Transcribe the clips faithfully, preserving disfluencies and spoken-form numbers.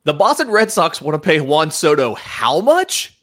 The Boston Red Sox want to pay Juan Soto how much?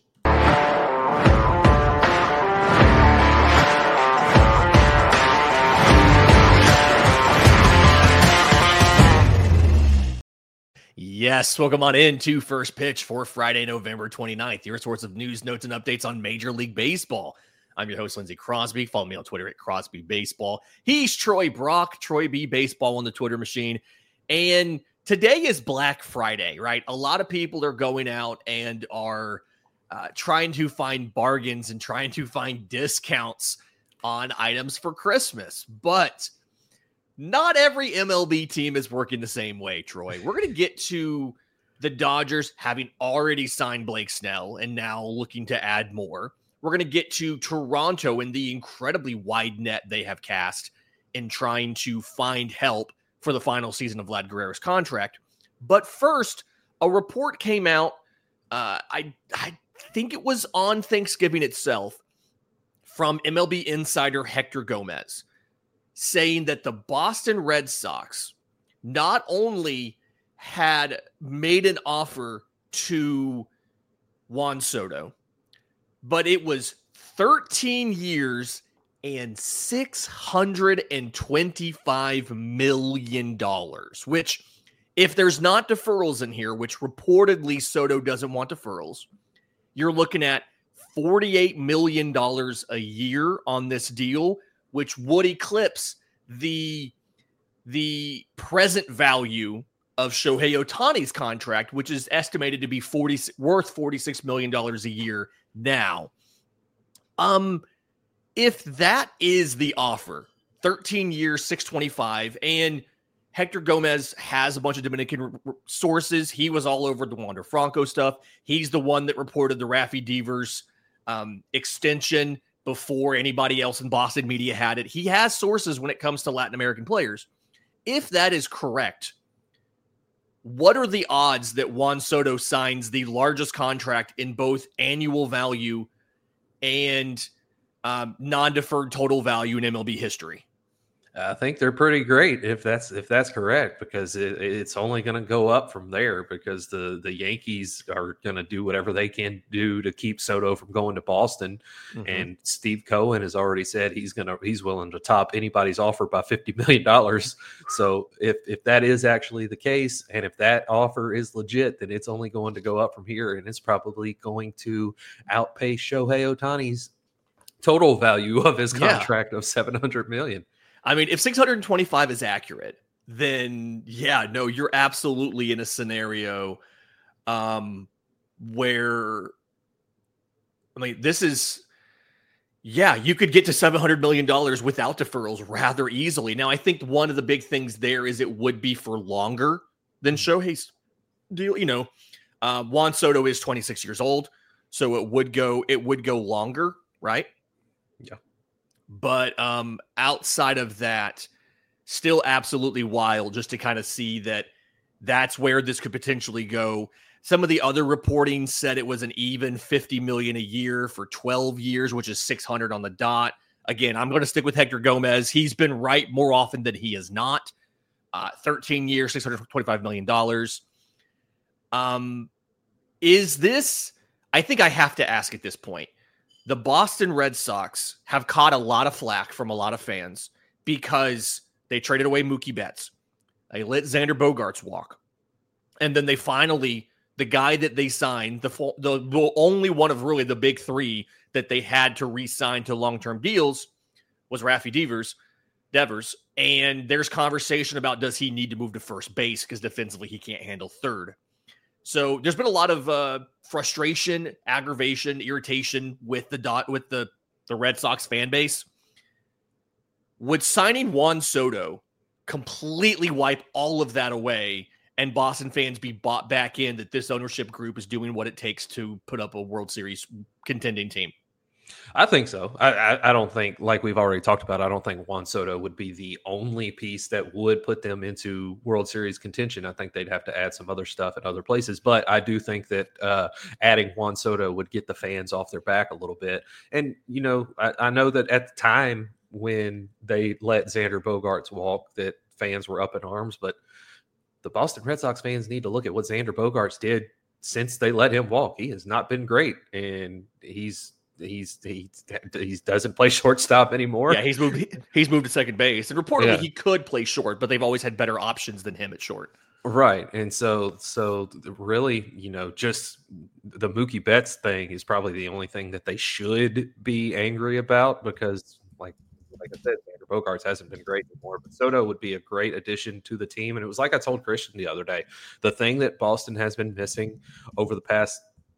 Yes, welcome on into First Pitch for Friday, November twenty-ninth. Your source of news, notes, and updates on Major League Baseball. I'm your host, Lindsey Crosby. Follow me on Twitter at Crosby Baseball. He's Troy Brock, Troy B Baseball on the Twitter machine. And today is Black Friday, right? A lot of people are going out and are uh, trying to find bargains and trying to find discounts on items for Christmas. But not every M L B team is working the same way, Troy. We're going to get to the Dodgers having already signed Blake Snell and now looking to add more. We're going to get to Toronto and the incredibly wide net they have cast in trying to find help for the final season of Vlad Guerrero's contract. But first, a report came out, uh, I, I think it was on Thanksgiving itself, from M L B insider Hector Gomez, saying that the Boston Red Sox not only had made an offer to Juan Soto, but it was thirteen years and six hundred twenty-five million dollars, which, if there's not deferrals in here, which reportedly Soto doesn't want deferrals, you're looking at forty-eight million dollars a year on this deal, which would eclipse the, the present value of Shohei Ohtani's contract, which is estimated to be forty worth forty-six million dollars a year now. Um, if that is the offer, thirteen years, six twenty-five, and Hector Gomez has a bunch of Dominican r- sources. He was all over the Wander Franco stuff. He's the one that reported the Rafi Devers um, extension before anybody else in Boston media had it. He has sources when it comes to Latin American players. If that is correct, what are the odds that Juan Soto signs the largest contract in both annual value and um, non-deferred total value in M L B history? I think they're pretty great if that's if that's correct, because it, it's only going to go up from there, because the, the Yankees are going to do whatever they can do to keep Soto from going to Boston. Mm-hmm. And Steve Cohen has already said he's going to he's willing to top anybody's offer by fifty million dollars. So if if that is actually the case, and if that offer is legit, then it's only going to go up from here, and it's probably going to outpace Shohei Ohtani's total value of his contract yeah. of seven hundred million dollars. I mean, if six hundred twenty-five is accurate, then yeah, no, you're absolutely in a scenario um, where, I mean, this is, yeah, you could get to seven hundred million dollars without deferrals rather easily. Now, I think one of the big things there is it would be for longer than Shohei's deal. You know, uh, Juan Soto is twenty-six years old, so it would go, it would go longer, right? Yeah. But um, outside of that, still absolutely wild just to kind of see that that's where this could potentially go. Some of the other reporting said it was an even fifty million dollars a year for twelve years, which is six hundred on the dot. Again, I'm going to stick with Hector Gomez. He's been right more often than he is not. Uh, thirteen years, six hundred twenty-five million dollars. Um, is this, I think I have to ask at this point, the Boston Red Sox have caught a lot of flack from a lot of fans because they traded away Mookie Betts. They let Xander Bogaerts walk. And then they finally, the guy that they signed, the, the, the only one of really the big three that they had to re-sign to long-term deals was Rafi Devers. Devers. And there's conversation about, does he need to move to first base because defensively he can't handle third. So there's been a lot of uh, frustration, aggravation, irritation with the dot with the, the Red Sox fan base. Would signing Juan Soto completely wipe all of that away and Boston fans be bought back in that this ownership group is doing what it takes to put up a World Series contending team? I think so. I, I, I don't think, like we've already talked about, I don't think Juan Soto would be the only piece that would put them into World Series contention. I think they'd have to add some other stuff at other places. But I do think that uh, adding Juan Soto would get the fans off their back a little bit. And, you know, I, I know that at the time when they let Xander Bogaerts walk, that fans were up in arms. But the Boston Red Sox fans need to look at what Xander Bogaerts did since they let him walk. He has not been great, and he's he's he he doesn't play shortstop anymore. Yeah, he's moved he's moved to second base, and reportedly yeah. he could play short, but they've always had better options than him at short. Right, and so so really, you know, just the Mookie Betts thing is probably the only thing that they should be angry about, because like like I said, Xander Bogaerts hasn't been great anymore, but Soto would be a great addition to the team. And it was like I told Christian the other day, the thing that Boston has been missing over the past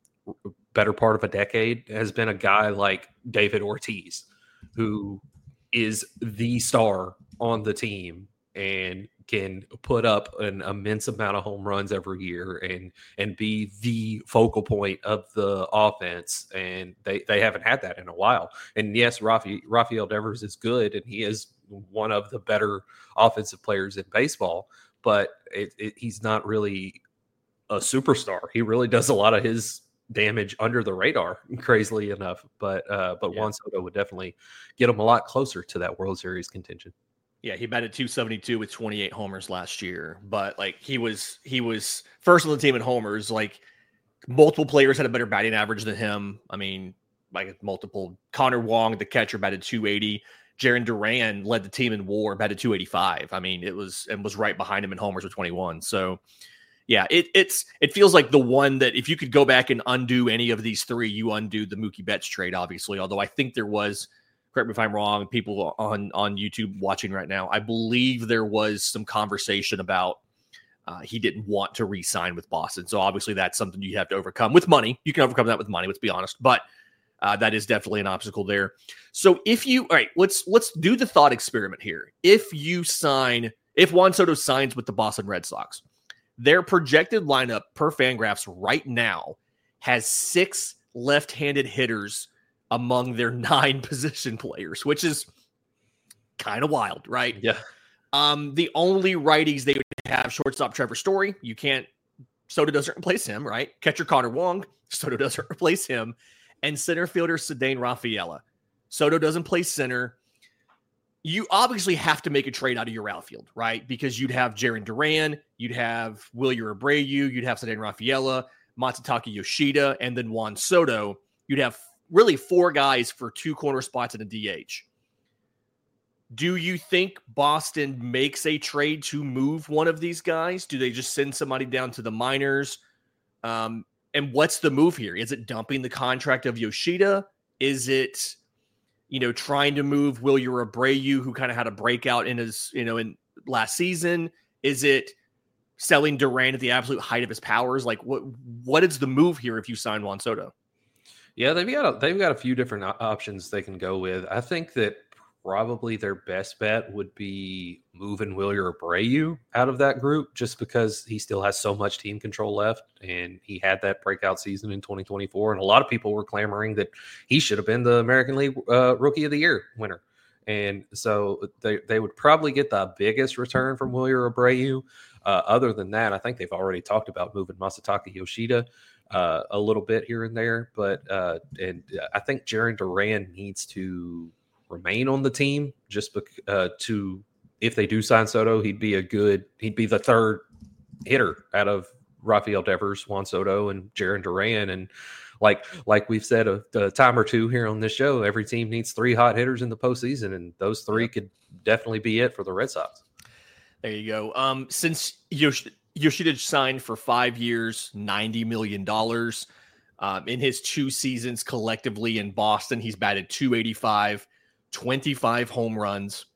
better part of a decade has been a guy like David Ortiz, who is the star on the team and can put up an immense amount of home runs every year and and be the focal point of the offense. And they, they haven't had that in a while. And yes, Rafi, Rafael Devers is good, and he is one of the better offensive players in baseball, but it, it, he's not really a superstar. He really does a lot of his damage under the radar, crazily enough. But uh, but yeah. Juan Soto would definitely get him a lot closer to that World Series contention. Yeah, he batted two seventy-two with twenty-eight homers last year, but like he was he was first on the team in homers. Like multiple players had a better batting average than him. I mean, like multiple. Connor Wong, the catcher, batted two eighty. Jarren Duran led the team in WAR, batted two eighty-five. I mean, it was and was right behind him in homers with twenty-one. So, yeah, it it's it feels like the one that if you could go back and undo any of these three, you undo the Mookie Betts trade, obviously. Although I think there was. Correct me if I'm wrong, people on, on YouTube watching right now, I believe there was some conversation about uh, he didn't want to re-sign with Boston. So obviously that's something you have to overcome with money. You can overcome that with money, let's be honest. But uh, that is definitely an obstacle there. So if you, all right, let's let's do the thought experiment here. If you sign, if Juan Soto signs with the Boston Red Sox, their projected lineup per Fangraphs right now has six left-handed hitters among their nine position players, which is kind of wild, right? Yeah. Um, the only righties they would have, shortstop Trevor Story. You can't, Soto doesn't replace him, right? Catcher Connor Wong, Soto doesn't replace him. And center fielder Ceddanne Rafaela. Soto doesn't play center. You obviously have to make a trade out of your outfield, right? Because you'd have Jarren Duran, you'd have Wilyer Abreu, you'd have Ceddanne Rafaela, Masataka Yoshida, and then Juan Soto. You'd have really four guys for two corner spots in a D H. Do you think Boston makes a trade to move one of these guys? Do they just send somebody down to the minors? Um, and what's the move here? Is it dumping the contract of Yoshida? Is it, you know, trying to move Wilyer Abreu, who kind of had a breakout in his, you know, in last season? Is it selling Duran at the absolute height of his powers? Like, what what is the move here if you sign Juan Soto? Yeah, they've got a, they've got a few different options they can go with. I think that probably their best bet would be moving Wilyer Abreu out of that group, just because he still has so much team control left, and he had that breakout season in twenty twenty-four. And a lot of people were clamoring that he should have been the American League uh, Rookie of the Year winner. And so they, they would probably get the biggest return from Wilyer Abreu. Uh, other than that, I think they've already talked about moving Masataka Yoshida uh, a little bit here and there. But uh, and I think Jarren Duran needs to remain on the team just bec- uh, to, if they do sign Soto, he'd be a good, he'd be the third hitter out of Rafael Devers, Juan Soto, and Jarren Duran. And like like we've said a, a time or two here on this show, every team needs three hot hitters in the postseason, and those three could definitely be it for the Red Sox. There you go. Um, since Yosh- Yoshida signed for five years, ninety million dollars, um, in his two seasons collectively in Boston, he's batted two eighty-five, twenty-five home runs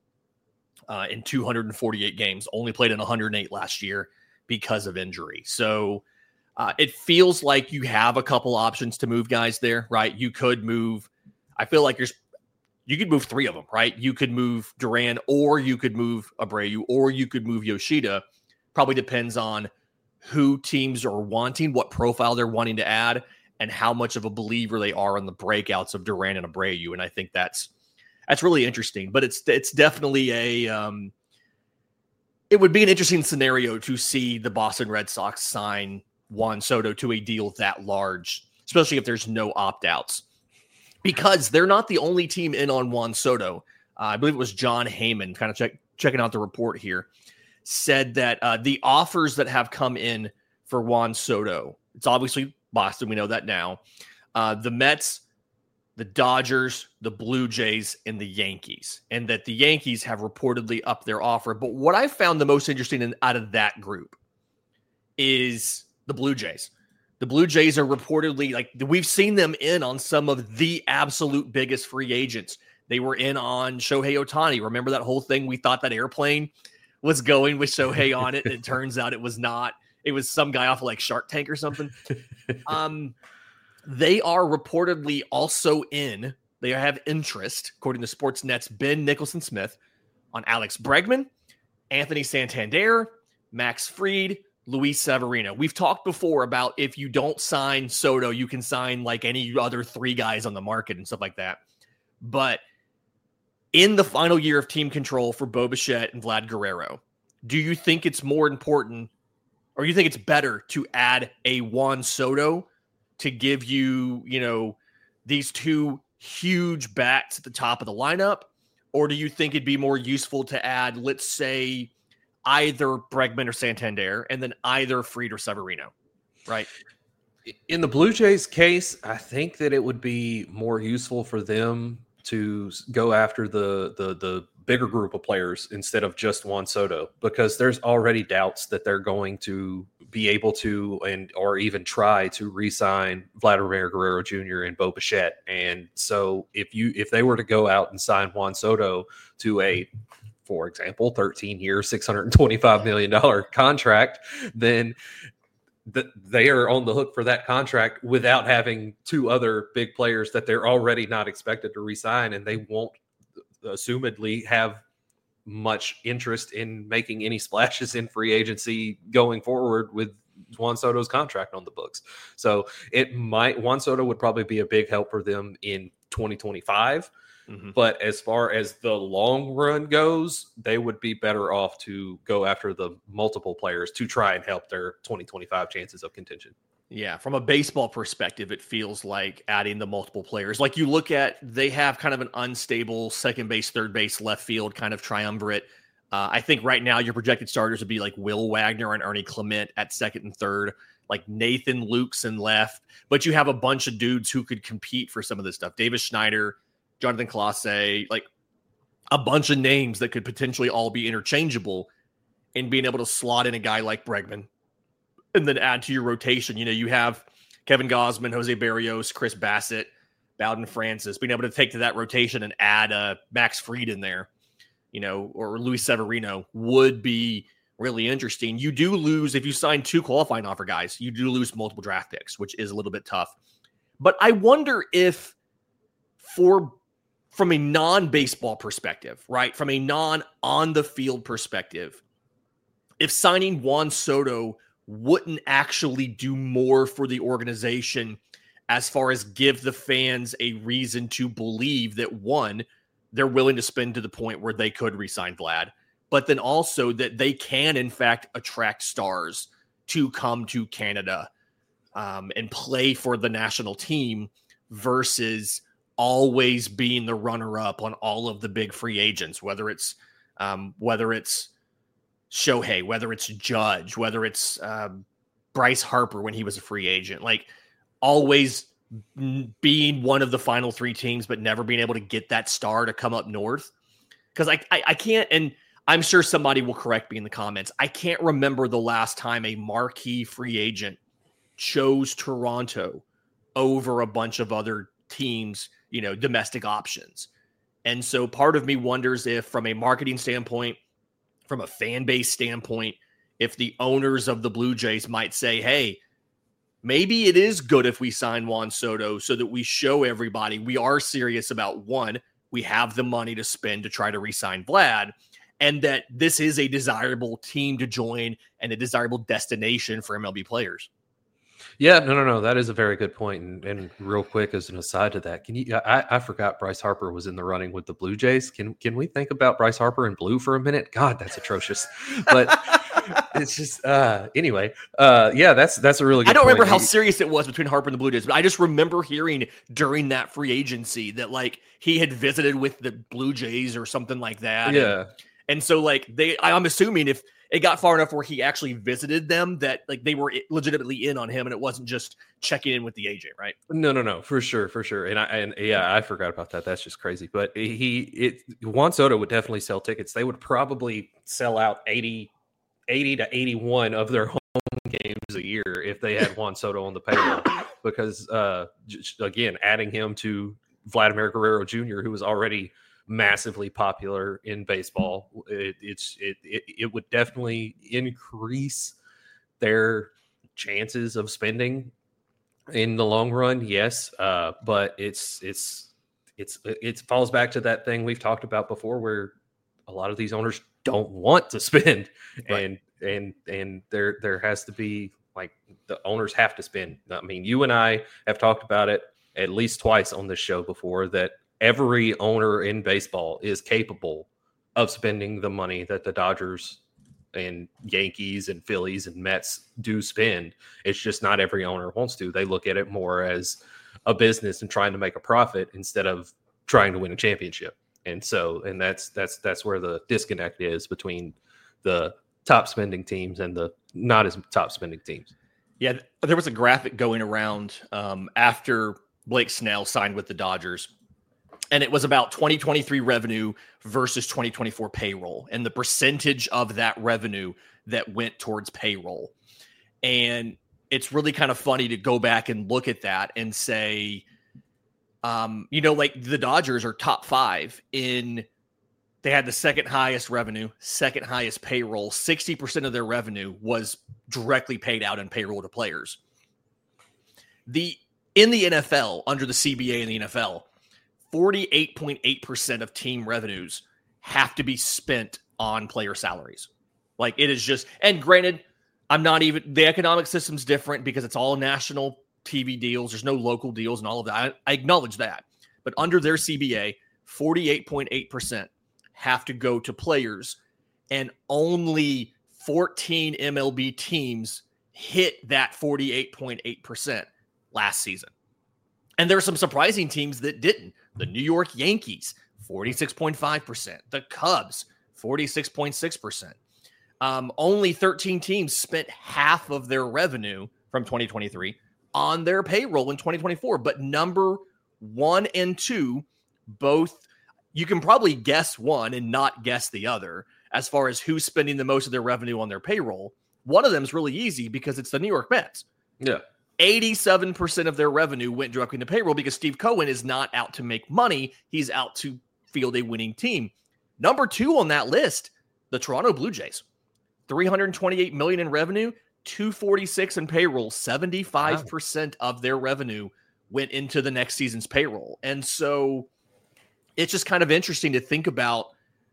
uh, in two hundred forty-eight games, only played in one hundred eight last year because of injury. So uh, it feels like you have a couple options to move guys there, right? You could move, I feel like you're You could move three of them, right? You could move Duran, or you could move Abreu, or you could move Yoshida. Probably depends on who teams are wanting, what profile they're wanting to add, and how much of a believer they are in the breakouts of Duran and Abreu. And I think that's that's really interesting. But it's it's definitely a um, it would be an interesting scenario to see the Boston Red Sox sign Juan Soto to a deal that large, especially if there's no opt-outs. Because they're not the only team in on Juan Soto. Uh, I believe it was John Heyman kind of check, checking out the report here, said that uh, the offers that have come in for Juan Soto, it's obviously Boston. We know that now. Uh, the Mets, the Dodgers, the Blue Jays, and the Yankees, and that the Yankees have reportedly upped their offer. But what I found the most interesting in, out of that group is the Blue Jays. The Blue Jays are reportedly, like, we've seen them in on some of the absolute biggest free agents. They were in on Shohei Ohtani. Remember that whole thing? We thought that airplane was going with Shohei on it, and it turns out it was not. It was some guy off of like Shark Tank or something. Um, they are reportedly also in, they have interest, according to Sportsnet's Ben Nicholson-Smith, on Alex Bregman, Anthony Santander, Max Fried, Luis Severino. We've talked before about if you don't sign Soto, you can sign like any other three guys on the market and stuff like that. But in the final year of team control for Bo Bichette and Vlad Guerrero, do you think it's more important, or you think it's better to add a Juan Soto to give you, you know, these two huge bats at the top of the lineup? Or do you think it'd be more useful to add, let's say, either Bregman or Santander, and then either Fried or Severino, right? In the Blue Jays case, I think that it would be more useful for them to go after the the the bigger group of players instead of just Juan Soto, because there's already doubts that they're going to be able to and or even try to re-sign Vladimir Guerrero Junior and Bo Bichette. And so if you if they were to go out and sign Juan Soto to a, for example, thirteen year, six hundred twenty-five million dollars contract, then th- they are on the hook for that contract without having two other big players that they're already not expected to re-sign, and they won't assumedly have much interest in making any splashes in free agency going forward with Juan Soto's contract on the books. So it might, Juan Soto would probably be a big help for them in twenty twenty-five. Mm-hmm. But as far as the long run goes, they would be better off to go after the multiple players to try and help their twenty twenty-five chances of contention. Yeah, from a baseball perspective, it feels like adding the multiple players. Like you look at, they have kind of an unstable second base, third base, left field kind of triumvirate. Uh, I think right now your projected starters would be like Will Wagner and Ernie Clement at second and third, like Nathan Lukes in left. But you have a bunch of dudes who could compete for some of this stuff. Davis Schneider, Jonathan Clase, like a bunch of names that could potentially all be interchangeable, and being able to slot in a guy like Bregman and then add to your rotation. You know, you have Kevin Gausman, Jose Barrios, Chris Bassett, Bowden Francis, being able to take to that rotation and add uh, Max Fried in there, you know, or Luis Severino would be really interesting. You do lose, if you sign two qualifying offer guys, you do lose multiple draft picks, which is a little bit tough. But I wonder if for from a non-baseball perspective, right, from a non-on-the-field perspective, if signing Juan Soto wouldn't actually do more for the organization as far as give the fans a reason to believe that, one, they're willing to spend to the point where they could re-sign Vlad, but then also that they can, in fact, attract stars to come to Canada um, and play for the national team versus always being the runner-up on all of the big free agents, whether it's um, whether it's Shohei, whether it's Judge, whether it's um, Bryce Harper when he was a free agent, like always being one of the final three teams, but never being able to get that star to come up north. Because I, I, I can't, and I'm sure somebody will correct me in the comments, I can't remember the last time a marquee free agent chose Toronto over a bunch of other teams, you know, domestic options. And so part of me wonders if, from a marketing standpoint, from a fan base standpoint, if the owners of the Blue Jays might say, hey, maybe it is good if we sign Juan Soto so that we show everybody we are serious about, one, we have the money to spend to try to re-sign Vlad, and that this is a desirable team to join and a desirable destination for M L B players. Yeah, no, no, no. That is a very good point. And, and real quick, as an aside to that, can you? I, I forgot Bryce Harper was in the running with the Blue Jays. Can can we think about Bryce Harper in blue for a minute? God, that's atrocious. But it's just uh, anyway. Uh, yeah, that's that's a really good. I don't point. remember how serious it was between Harper and the Blue Jays, but I just remember hearing during that free agency that like he had visited with the Blue Jays or something like that. Yeah. And, and so like they, I'm assuming if it got far enough where he actually visited them that like they were legitimately in on him, and it wasn't just checking in with the agent, right? No, no, no, for sure, for sure. And I and yeah, I forgot about that. That's just crazy. But he, it Juan Soto would definitely sell tickets. They would probably sell out eighty, eighty to eighty-one of their home games a year if they had Juan Soto on the payroll. Because uh, just, again, adding him to Vladimir Guerrero Junior, who was already massively popular in baseball, it, it's it, it it would definitely increase their chances of spending in the long run. Yes, uh, but it's it's it's it falls back to that thing we've talked about before, where a lot of these owners don't want to spend, right. and and and there there has to be like the owners have to spend. I mean, you and I have talked about it at least twice on this show before, that every owner in baseball is capable of spending the money that the Dodgers and Yankees and Phillies and Mets do spend. It's just not every owner wants to. They look at it more as a business and trying to make a profit instead of trying to win a championship. And so, and that's, that's, that's where the disconnect is between the top spending teams and the not as top spending teams. Yeah. There was a graphic going around um, after Blake Snell signed with the Dodgers, and it was about twenty twenty-three revenue versus twenty twenty-four payroll and the percentage of that revenue that went towards payroll. And it's really kind of funny to go back and look at that and say, um, you know, like the Dodgers are top five in, they had the second highest revenue, second highest payroll. sixty percent of their revenue was directly paid out in payroll to players. The, in the N F L, under the C B A in the N F L, forty-eight point eight percent of team revenues have to be spent on player salaries. Like it is just, and granted, I'm not even, the economic system's different because it's all national T V deals. There's no local deals and all of that. I, I acknowledge that. But under their C B A, forty-eight point eight percent have to go to players, and only fourteen M L B teams hit that forty-eight point eight percent last season. And there are some surprising teams that didn't. The New York Yankees, forty-six point five percent. The Cubs, forty-six point six percent. Um, only thirteen teams spent half of their revenue from twenty twenty-three on their payroll in twenty twenty-four. But number one and two, both, you can probably guess one and not guess the other as far as who's spending the most of their revenue on their payroll. One of them is really easy because it's the New York Mets. Yeah. eighty-seven percent of their revenue went directly into payroll because Steve Cohen is not out to make money. He's out to field a winning team. Number two on that list, the Toronto Blue Jays. three hundred twenty-eight million dollars in revenue, two forty-six in payroll. seventy-five percent wow. of their revenue went into the next season's payroll. And so it's just kind of interesting to think about,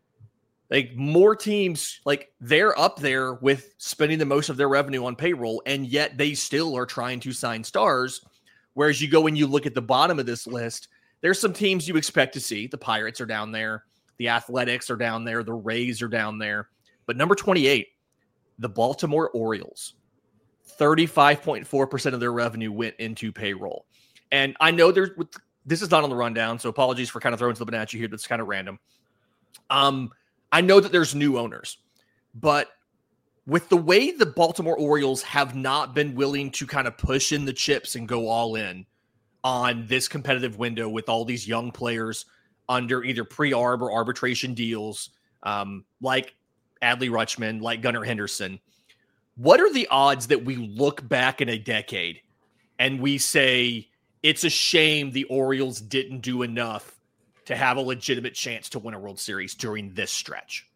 like, more teams, like, they're up there with spending the most of their revenue on payroll, and yet they still are trying to sign stars. Whereas you go and you look at the bottom of this list, there's some teams you expect to see. The Pirates are down there. The Athletics are down there. The Rays are down there. But number twenty-eight, the Baltimore Orioles, thirty-five point four percent of their revenue went into payroll. And I know there's, this is not on the rundown, so apologies for kind of throwing something at you here that's kind of random. Um, I know that there's new owners, but with the way the Baltimore Orioles have not been willing to kind of push in the chips and go all in on this competitive window with all these young players under either pre-arb or arbitration deals, um, like Adley Rutschman, like Gunnar Henderson, what are the odds that we look back in a decade and we say it's a shame the Orioles didn't do enough to have a legitimate chance to win a World Series during this stretch?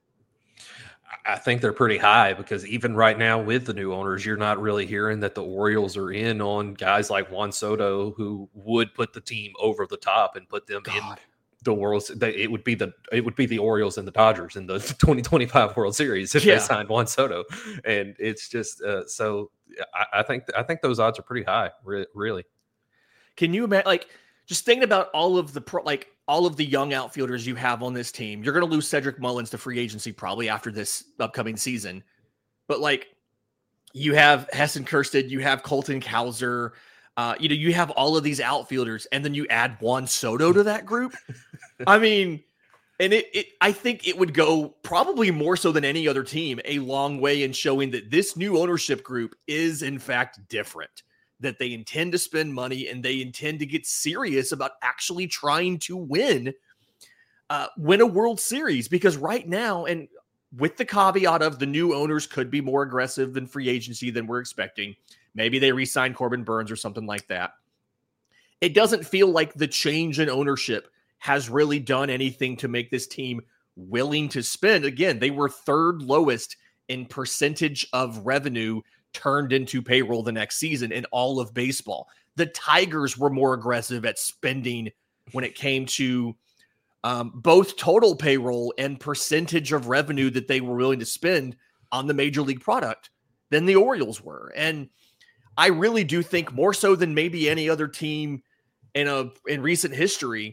I think they're pretty high, because even right now with the new owners, you're not really hearing that the Orioles are in on guys like Juan Soto, who would put the team over the top and put them God. in the World. It would be the it would be the Orioles and the Dodgers in the twenty twenty-five World Series if yeah. they signed Juan Soto. And it's just uh, so I, I think I think those odds are pretty high, re- really. Can you imagine, like, just thinking about all of the pro, like all of the young outfielders you have on this team? You're going to lose Cedric Mullins to free agency probably after this upcoming season. But, like, you have Heston Kjerstad, you have Colton Cowser, uh, you know, you have all of these outfielders, and then you add Juan Soto to that group. I mean, And it, it, I think it would go probably more so than any other team a long way in showing that this new ownership group is in fact different, that they intend to spend money and they intend to get serious about actually trying to win, uh, win a World Series. Because right now, and with the caveat of the new owners could be more aggressive than free agency than we're expecting, maybe they re-sign Corbin Burns or something like that. It doesn't feel like the change in ownership has really done anything to make this team willing to spend. Again, they were third lowest in percentage of revenue turned into payroll the next season in all of baseball. The Tigers were more aggressive at spending when it came to um, both total payroll and percentage of revenue that they were willing to spend on the major league product than the Orioles were. And I really do think more so than maybe any other team in a in recent history,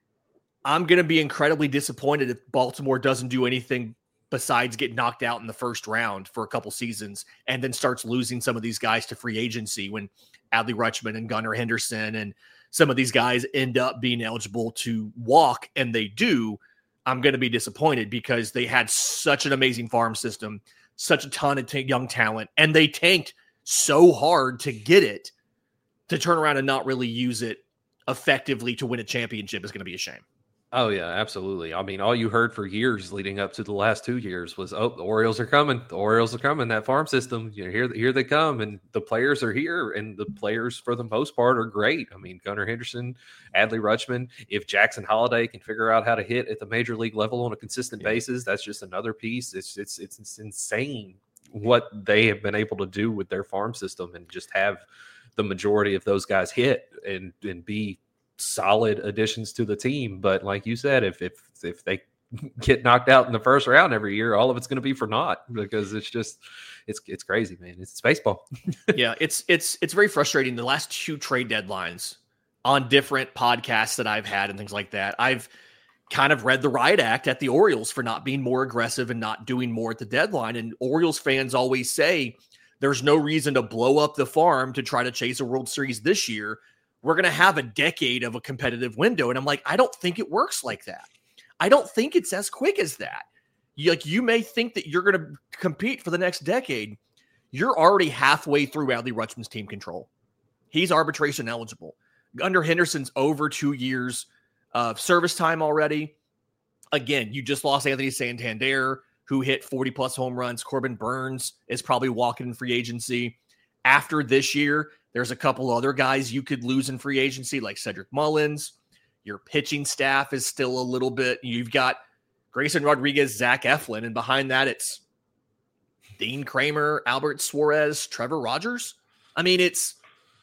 I'm going to be incredibly disappointed if Baltimore doesn't do anything besides get knocked out in the first round for a couple seasons and then starts losing some of these guys to free agency when Adley Rutschman and Gunnar Henderson and some of these guys end up being eligible to walk, and they do. I'm going to be disappointed because they had such an amazing farm system, such a ton of t- young talent, and they tanked so hard to get it. To turn around and not really use it effectively to win a championship is going to be a shame. Oh, yeah, absolutely. I mean, all you heard for years leading up to the last two years was, oh, the Orioles are coming. The Orioles are coming. That farm system, you know, here, here they come. And the players are here. And the players, for the most part, are great. I mean, Gunnar Henderson, Adley Rutschman. If Jackson Holliday can figure out how to hit at the major league level on a consistent yeah. basis, that's just another piece. It's, it's, it's, it's insane what they have been able to do with their farm system and just have the majority of those guys hit and, and be solid additions to the team. But like you said, if if if they get knocked out in the first round every year, all of it's going to be for naught, because it's just it's it's crazy, man. It's baseball. yeah, it's it's it's very frustrating. The last two trade deadlines on different podcasts that I've had and things like that, I've kind of read the riot act at the Orioles for not being more aggressive and not doing more at the deadline. And Orioles fans always say there's no reason to blow up the farm to try to chase a World Series this year. We're going to have a decade of a competitive window. And I'm like, I don't think it works like that. I don't think it's as quick as that. You, like, you may think that you're going to compete for the next decade. You're already halfway through Adley Rutschman's team control. He's arbitration eligible. Gunnar Henderson's over two years of service time already. Again, you just lost Anthony Santander, who hit forty plus home runs. Corbin Burns is probably walking in free agency. After this year, there's a couple other guys you could lose in free agency, like Cedric Mullins. Your pitching staff is still a little bit. You've got Grayson Rodriguez, Zach Eflin, and behind that, it's Dean Kramer, Albert Suarez, Trevor Rogers. I mean, it's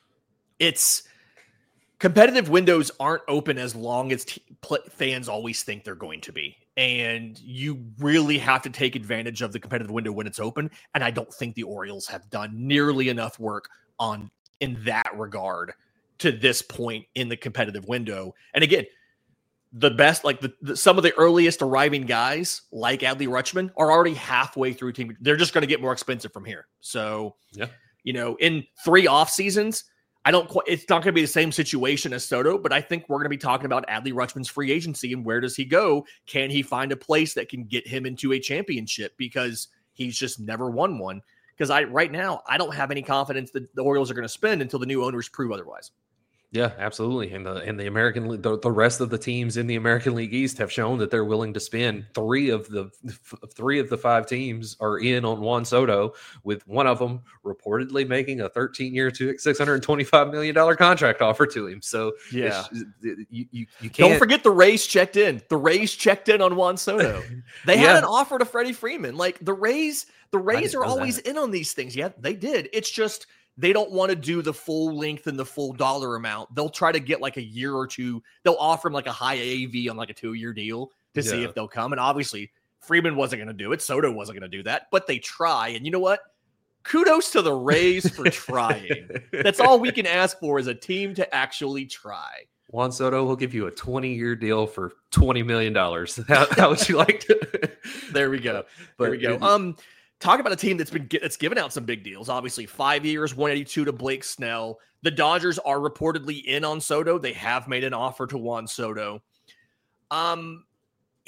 it's competitive windows aren't open as long as t- pl- fans always think they're going to be. And you really have to take advantage of the competitive window when it's open. And I don't think the Orioles have done nearly enough work on in that regard to this point in the competitive window. And again, the best, like the, the some of the earliest arriving guys, like Adley Rutschman, are already halfway through team. They're just going to get more expensive from here. So, yeah, you know, in three off seasons, I don't quite, it's not going to be the same situation as Soto, but I think we're going to be talking about Adley Rutschman's free agency and where does he go? Can he find a place that can get him into a championship? Because he's just never won one. Because I, right now, I don't have any confidence that the Orioles are going to spend until the new owners prove otherwise. Yeah, absolutely. And the and the American the, the rest of the teams in the American League East have shown that they're willing to spend. Three of the three of the five teams are in on Juan Soto, with one of them reportedly making a thirteen-year, six hundred twenty-five million dollars contract offer to him. So yeah, you, you, you can't. Don't forget the Rays checked in. The Rays checked in on Juan Soto. They yeah. had an offer to Freddie Freeman. Like the Rays, the Rays are always that. in on these things. Yeah, they did. It's just they don't want to do the full length and the full dollar amount. They'll try to get like a year or two. They'll offer him like a high A V on like a two-year deal to yeah. see if they'll come. And obviously, Freeman wasn't going to do it. Soto wasn't going to do that. But they try. And you know what? Kudos to the Rays for trying. That's all we can ask for, is a team to actually try. Juan Soto will give you a twenty-year deal for twenty million dollars. How, how would you like to? There we go. There we go. Um. Talk about a team that's been that's given out some big deals. Obviously, five years, one eighty-two to Blake Snell. The Dodgers are reportedly in on Soto. They have made an offer to Juan Soto. Um,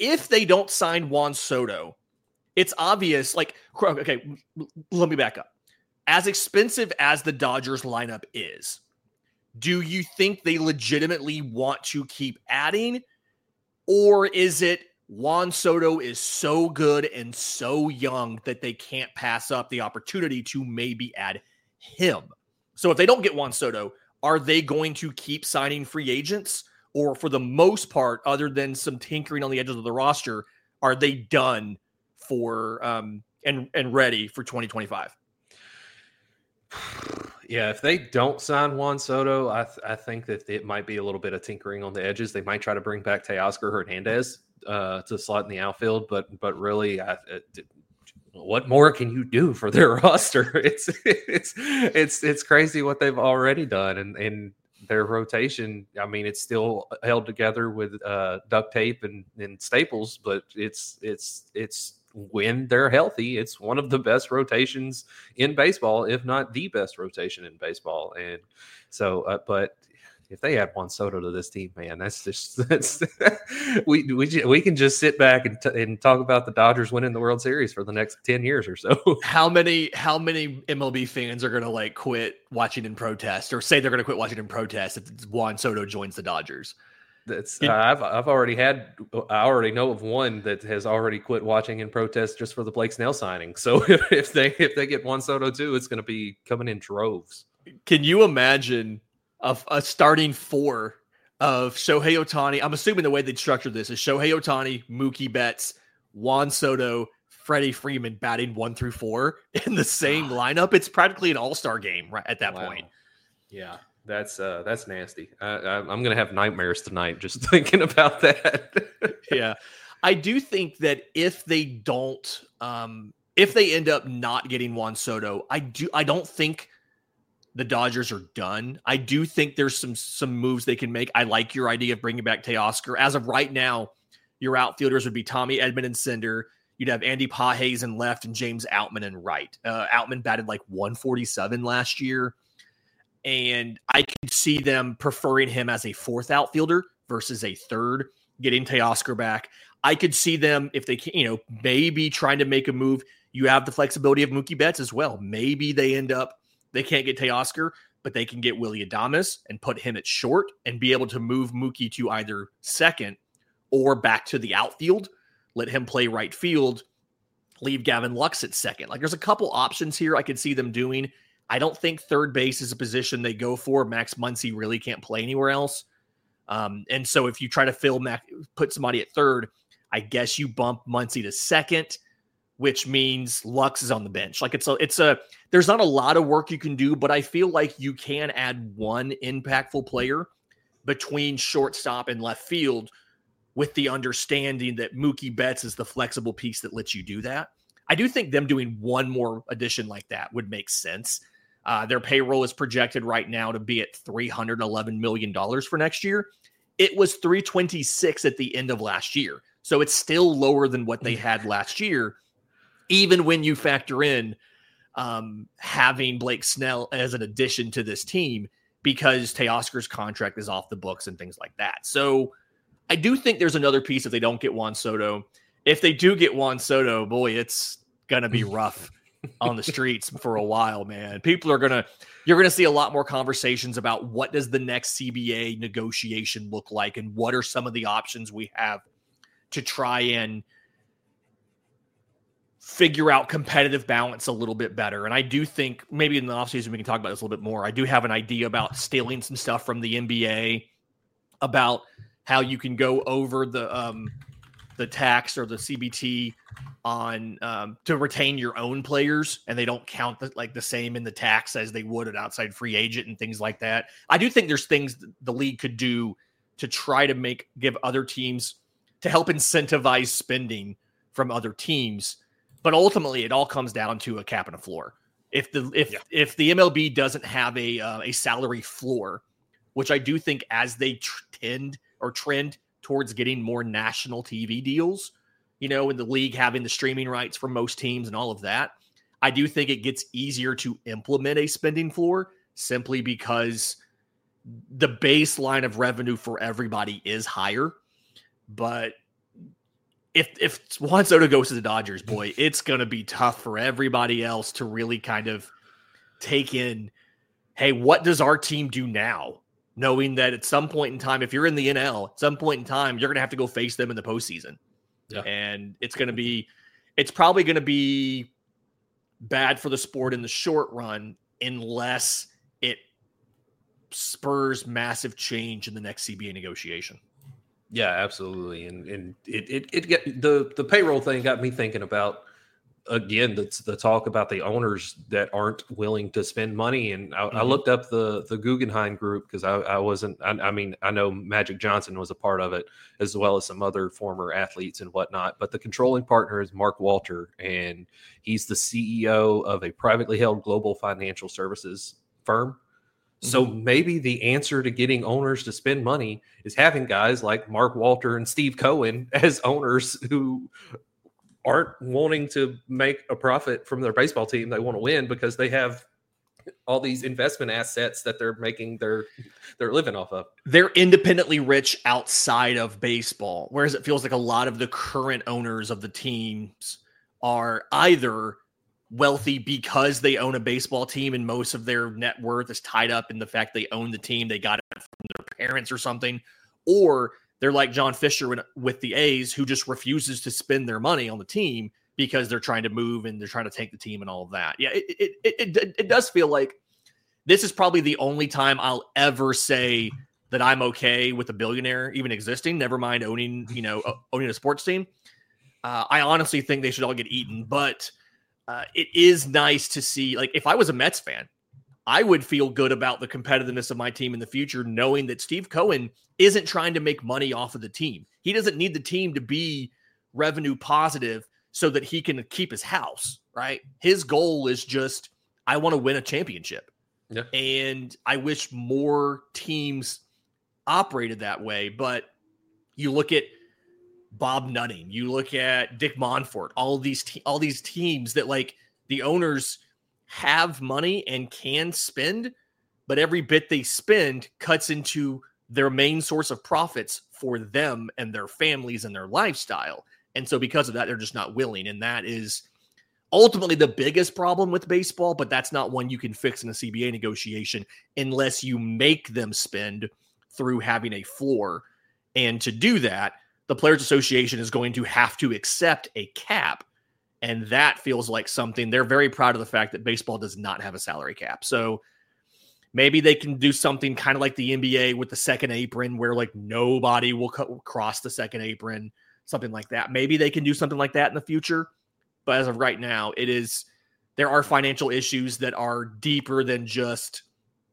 if they don't sign Juan Soto, it's obvious, like, okay, let me back up. As expensive as the Dodgers lineup is, do you think they legitimately want to keep adding? Or is it Juan Soto is so good and so young that they can't pass up the opportunity to maybe add him? So if they don't get Juan Soto, are they going to keep signing free agents? Or for the most part, other than some tinkering on the edges of the roster, are they done for um, and, and ready for twenty twenty-five? Yeah, if they don't sign Juan Soto, I, th- I think that it might be a little bit of tinkering on the edges. They might try to bring back Teoscar Hernandez uh, to slot in the outfield, but but really, I, it, what more can you do for their roster? It's it's it's it's crazy what they've already done, and and their rotation. I mean, it's still held together with uh, duct tape and, and staples, but it's it's it's. when they're healthy, it's one of the best rotations in baseball, if not the best rotation in baseball. And so, uh, but if they add Juan Soto to this team, man, that's just that's we we we can just sit back and t- and talk about the Dodgers winning the World Series for the next ten years or so. How many how many M L B fans are going to like quit watching in protest, or say they're going to quit watching in protest if Juan Soto joins the Dodgers? That's uh, I've I've already had I already know of one that has already quit watching in protest just for the Blake Snell signing. So if, if they if they get Juan Soto too, it's going to be coming in droves. Can you imagine a, a starting four of Shohei Ohtani? I'm assuming the way they'd structure this is Shohei Ohtani, Mookie Betts, Juan Soto, Freddie Freeman batting one through four in the same lineup. It's practically an all-star game right at that wow. point. Yeah. That's uh, that's nasty. I, I, I'm going to have nightmares tonight just thinking about that. Yeah. I do think that if they don't, um, if they end up not getting Juan Soto, I do. I don't think the Dodgers are done. I do think there's some some moves they can make. I like your idea of bringing back Teoscar. As of right now, your outfielders would be Tommy Edman and Cinder. You'd have Andy Pages in left and James Outman in right. Uh, Outman batted like one forty-seven last year. And I could see them preferring him as a fourth outfielder versus a third, getting Teoscar back. I could see them, if they can, you know, maybe trying to make a move. You have the flexibility of Mookie Betts as well. Maybe they end up, they can't get Teoscar, but they can get Willy Adames and put him at short and be able to move Mookie to either second or back to the outfield, let him play right field, leave Gavin Lux at second. Like there's a couple options here I could see them doing. I don't think third base is a position they go for. Max Muncy really can't play anywhere else. Um, and so if you try to fill Mac, put somebody at third, I guess you bump Muncy to second, which means Lux is on the bench. Like it's a, it's a, there's not a lot of work you can do, but I feel like you can add one impactful player between shortstop and left field with the understanding that Mookie Betts is the flexible piece that lets you do that. I do think them doing one more addition like that would make sense. Uh, their payroll is projected right now to be at three hundred eleven million dollars for next year. It was three twenty-six at the end of last year. So it's still lower than what they had last year, even when you factor in um, having Blake Snell as an addition to this team because Teoscar's contract is off the books and things like that. So I do think there's another piece if they don't get Juan Soto. If they do get Juan Soto, boy, it's going to be rough on the streets for a while, man. People are going to, you're going to see a lot more conversations about what does the next C B A negotiation look like and what are some of the options we have to try and figure out competitive balance a little bit better. And I do think maybe in the offseason we can talk about this a little bit more. I do have an idea about stealing some stuff from the N B A about how you can go over the um, the tax or the C B T on um, to retain your own players, and they don't count the, like the same in the tax as they would an outside free agent and things like that. I do think there's things the league could do to try to make give other teams to help incentivize spending from other teams, but ultimately it all comes down to a cap and a floor. If the if yeah. if the M L B doesn't have a uh, a salary floor, which I do think as they tr- tend or trend towards getting more national T V deals, you know, in the league having the streaming rights for most teams and all of that, I do think it gets easier to implement a spending floor simply because the baseline of revenue for everybody is higher. But if if Juan Soto goes to the Dodgers, boy, it's going to be tough for everybody else to really kind of take in, hey, what does our team do now? Knowing that at some point in time, if you're in the N L, at some point in time, you're going to have to go face them in the postseason. Yeah. And it's going to be, it's probably going to be bad for the sport in the short run unless it spurs massive change in the next C B A negotiation. Yeah, absolutely. And and it it, it get the, the payroll thing got me thinking about, again, the, the talk about the owners that aren't willing to spend money. And I, mm-hmm. I looked up the, the Guggenheim group because I, I wasn't, I, I mean, I know Magic Johnson was a part of it as well as some other former athletes and whatnot. But the controlling partner is Mark Walter, and he's the C E O of a privately held global financial services firm. So maybe the answer to getting owners to spend money is having guys like Mark Walter and Steve Cohen as owners who aren't wanting to make a profit from their baseball team. They want to win because they have all these investment assets that they're making their they're living off of. They're independently rich outside of baseball, whereas it feels like a lot of the current owners of the teams are either wealthy because they own a baseball team and most of their net worth is tied up in the fact they own the team, they got it from their parents or something, or they're like John Fisher with the A's, who just refuses to spend their money on the team because they're trying to move and they're trying to take the team and all of that. Yeah, it it it, it, it does feel like this is probably the only time I'll ever say that I'm okay with a billionaire even existing, never mind owning, you know, owning a sports team. Uh, I honestly think they should all get eaten, but Uh, it is nice to see, like, if I was a Mets fan, I would feel good about the competitiveness of my team in the future, knowing that Steve Cohen isn't trying to make money off of the team. He doesn't need the team to be revenue positive so that he can keep his house, right? His goal is just, I want to win a championship. Yeah. And I wish more teams operated that way. But you look at Bob Nutting, you look at Dick Monfort, all these te- all these teams that, like, the owners have money and can spend, but every bit they spend cuts into their main source of profits for them and their families and their lifestyle. And so because of that, they're just not willing. And that is ultimately the biggest problem with baseball, but that's not one you can fix in a C B A negotiation unless you make them spend through having a floor. And to do that, the Players Association is going to have to accept a cap. And that feels like something they're very proud of, the fact that baseball does not have a salary cap. So maybe they can do something kind of like the N B A with the second apron, where like nobody will co- cross the second apron, something like that. Maybe they can do something like that in the future. But as of right now, it is, there are financial issues that are deeper than just,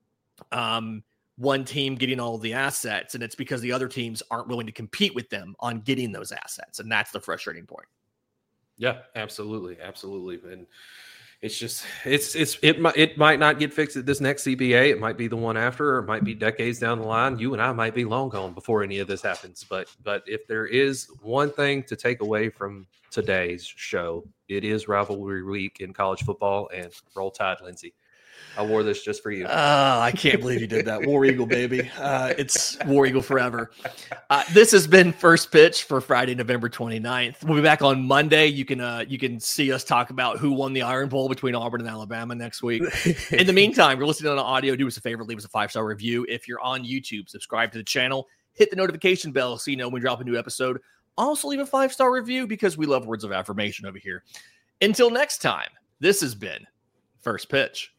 um, one team getting all of the assets, and it's because the other teams aren't willing to compete with them on getting those assets. And that's the frustrating point. Yeah, absolutely. Absolutely. And it's just, it's, it's, it might, it might not get fixed at this next C B A. It might be the one after, or it might be decades down the line. You and I might be long gone before any of this happens. But, but if there is one thing to take away from today's show, it is rivalry week in college football, and Roll Tide, Lindsay. I wore this just for you. Oh, I can't believe you did that. War Eagle, baby. Uh, it's War Eagle forever. Uh, this has been First Pitch for Friday, November twenty-ninth. We'll be back on Monday. You can uh, you can see us talk about who won the Iron Bowl between Auburn and Alabama next week. In the meantime, if you're listening on audio, do us a favor, leave us a five-star review. If you're on YouTube, subscribe to the channel. Hit the notification bell so you know when we drop a new episode. Also, leave a five-star review because we love words of affirmation over here. Until next time, this has been First Pitch.